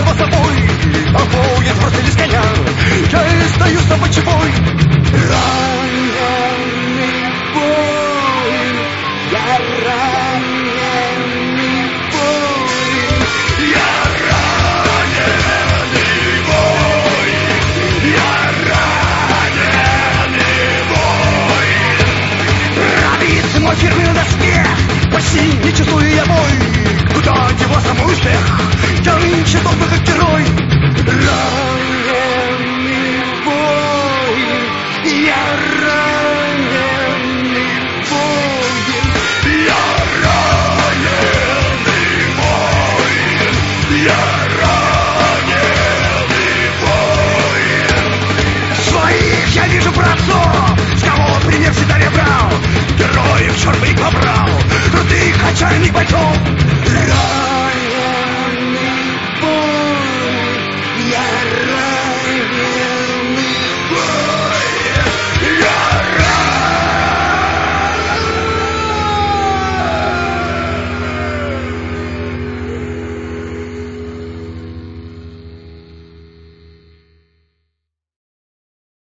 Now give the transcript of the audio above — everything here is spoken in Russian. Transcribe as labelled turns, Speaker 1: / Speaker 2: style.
Speaker 1: его собой. Толпой я сбросили с коня, я и стою с тобой чебой. Раненый воин, я раненый воин, я раненый воин, я раненый воин. Пробиться мой фирменный доспех, почти не чувствую я бой. Куда его самый успех? Я нынче толпы как герой. Раненый воин, я раненый воин, я раненый воин, я раненый воин. Своих я вижу братцов, с кого пример всегда брал. Героев черных побрал, крутых отчаянных бойцов.